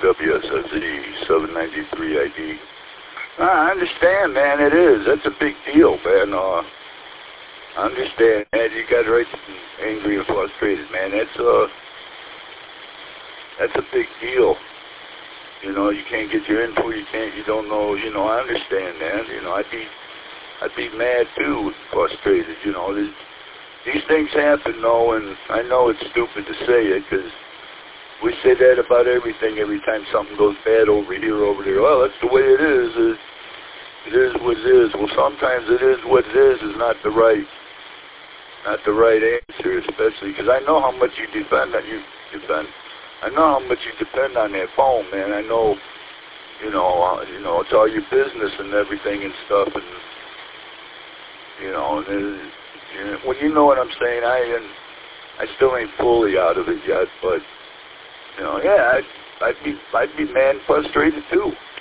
WSSE 793 ID. I understand, man. It is. That's a big deal, man. I understand, man. You got right to be angry and frustrated, man. That's a big deal. You know, you can't get your info. You don't know. You know, I understand, man. You know, I'd be mad too, frustrated. You know, these things happen, though, and I know it's stupid to say it because we say that about everything every time something goes bad over here, over there. Well, that's the way it is. It is what it is. Well, sometimes it is what it is not the right answer, especially because I know how much you depend. I know how much you depend on that phone, man. I know, you know, it's all your business and everything and stuff, and you know, when you know what I'm saying, I still ain't fully out of it yet, but you know, yeah, I'd be mad and frustrated too.